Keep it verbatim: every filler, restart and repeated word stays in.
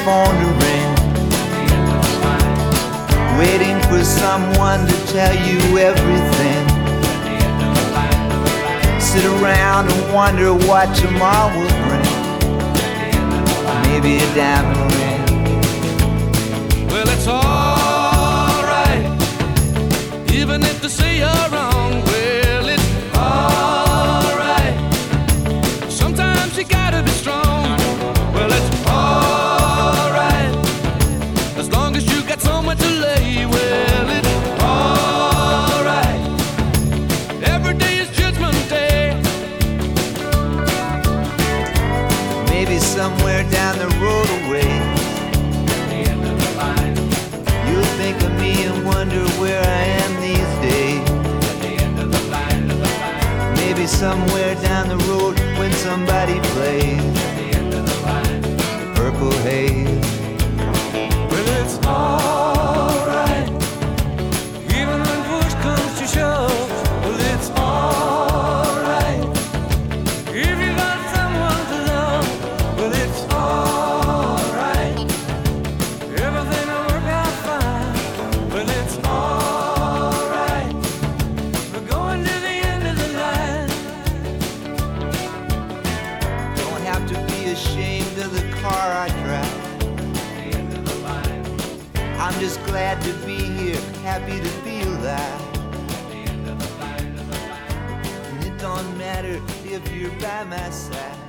phone to ring, waiting for someone to tell you everything. Sit around and wonder what tomorrow will bring. Maybe a diamond ring. Well, it's alright, even if they say you're wrong. Well, it's alright, sometimes you gotta be strong. Well, it's alright, as long as you got somewhere to lay. Well, it's alright, every day is Judgment Day. Maybe somewhere down the road away, you'll think of me and wonder where I am these days. Maybe somewhere down the road when somebody plays Purple Haze. Well, it's alright, even when push comes to shove. Well, it's alright, if you got someone to love. Well, it's alright, everything will work out fine. Well, it's alright, we're going to the end of the line. Don't have to be ashamed of the car I drive. I'm just glad to be here, happy to be alive. And it don't matter if you're by my side.